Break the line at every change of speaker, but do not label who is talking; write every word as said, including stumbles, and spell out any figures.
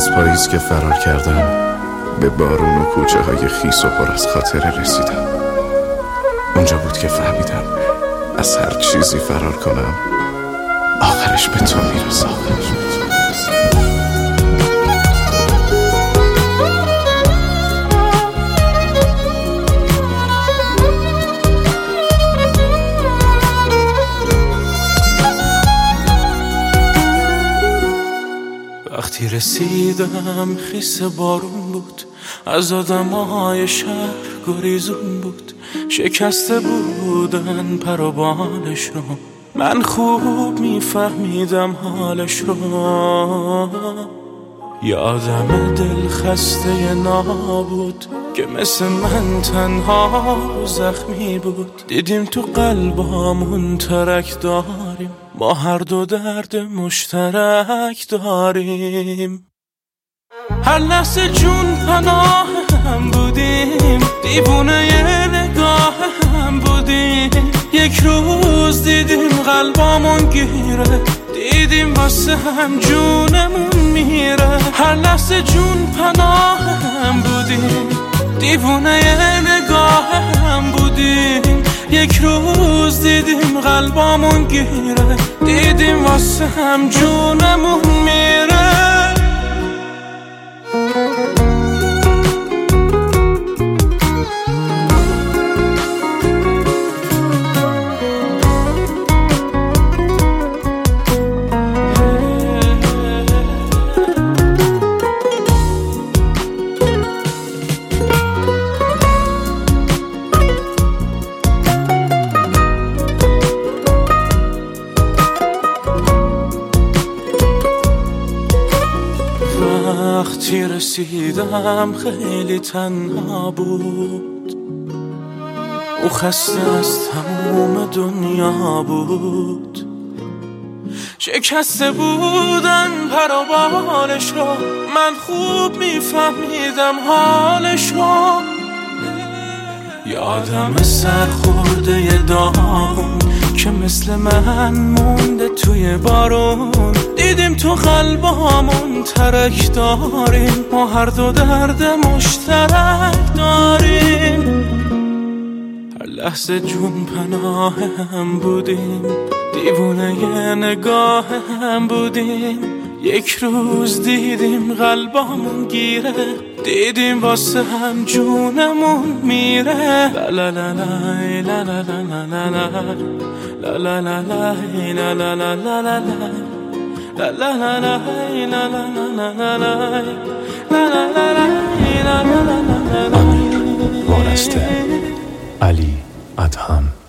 از پاییز که فرار کردم، به بارون و کوچه های خیس و پر از خاطره رسیدم. اونجا بود که فهمیدم از هر چیزی فرار کنم آخرش به تو میرسه. آخرش به تو میرسه.
وقتی رسیدم خیس بارون بود، از آدمای شهر گریزون بود، شکسته بودن پر و بالش رو، من خوب میفهمیدم حالش رو. یه آدم دل خسته نابود که مثل من تنها و زخمی بود. دیدیم تو قلبامون ترک داریم، ما هر دو درد مشترک داریم. هر لحظه جون پناه هم بودیم، دیوونه یه نگاه هم بودیم. یک روز دیدیم قلبامون گیره، دیدیم واسه هم جونمون میره. هر لحظه جون پناه هم بودیم، دیوونه یه نگاه هم بودیم. یک روز دیدیم قلبامون گیره، دیدیم واسه هم جونمون میره. وقتی رسیدم خیلی تنها بود، او خسته از تموم دنیا بود. شکسته بودن پر و بالش رو، من خوب میفهمیدم حالش رو. یادم سرخورده ی داغون که مثل من مونده توی بارون. دیدیم تو قلبامون ترک داریم، ما هر دو درد مشترک داریم. هر لحظه جون پناه هم بودیم، دیوونه یه نگاه هم بودیم. یک روز دیدیم قلبامون گیره، دیدیم واسه هم جونمون میره. لا لا لا لا لا لا لا لا لا لا لا لا لا لا لا لا لا La la la la la la la la la la la la la la la la.
وارسته علی ادهم.